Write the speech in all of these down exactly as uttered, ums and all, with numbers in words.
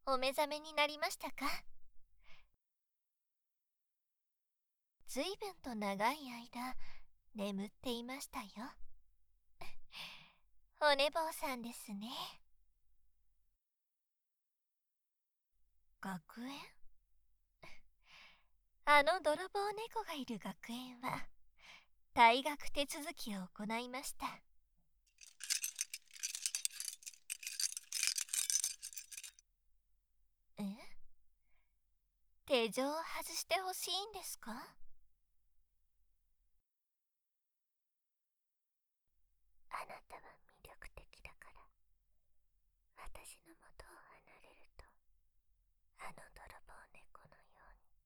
お目覚めになりましたか？ずいぶんと長い間眠っていましたよ。お寝坊さんですね。学園？あの泥棒猫がいる学園は退学手続きを行いました。え？手錠を外してほしいんですか？あなたは魅力的だから、私の元を離れると、あの泥棒猫のように、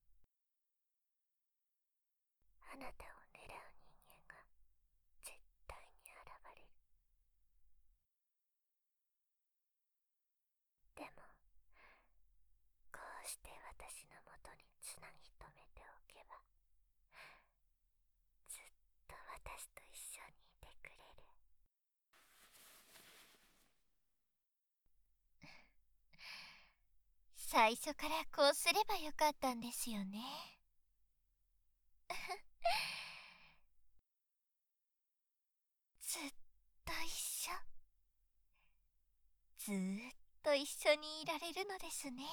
あなたを狙う人間が絶対に現れる。でも、こうして私の元につなぎ止めておけば、ずっと私と一緒にいてくれる。最初からこうすればよかったんですよね。ずっと一緒。ずーっと一緒にいられるのですね。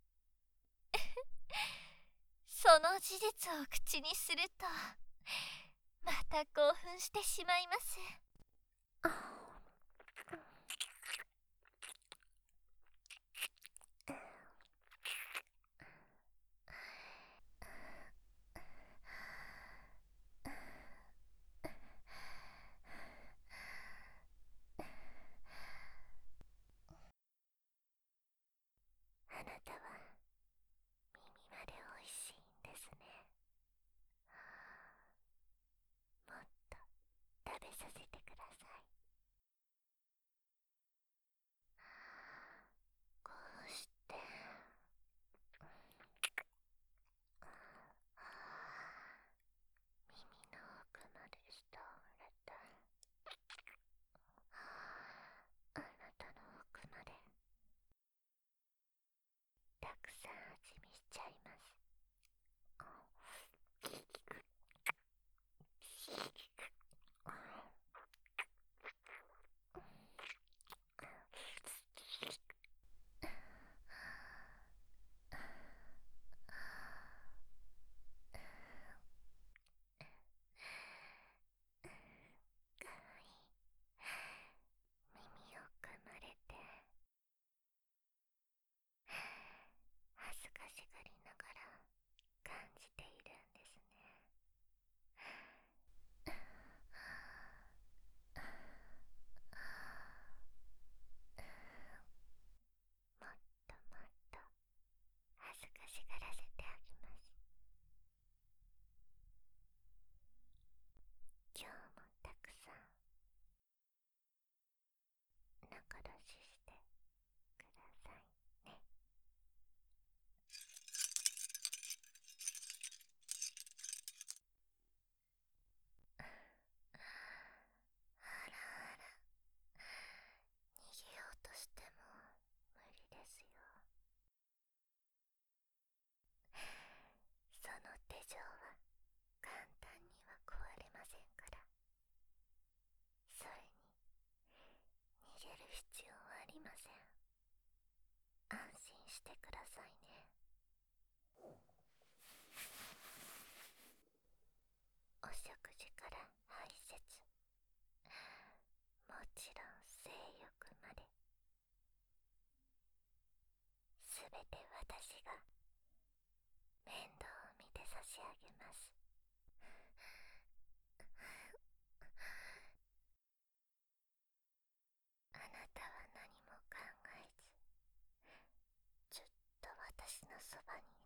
その事実を口にすると、また興奮してしまいます。あなたは耳までおいしいんですね。もっと食べさせてください。こうして耳の奥まで舌を触れて、あなたの奥までたくさん味見しちゃいます。かわいい。耳を噛まれて恥ずかしがりながら感じているんですね。もっともっと恥ずかしがらせてあげます。今日もたくさん仲出ししてくださいね。あらあら、逃げようとしても無理ですよ。その手錠は簡単には壊れませんから。それに逃げる必要はありません。安心してくださいね。お食事から排泄、もちろん性欲まで、すべて私が面倒を見て差し上げます。あなたは何も考えず、ずっと私のそばに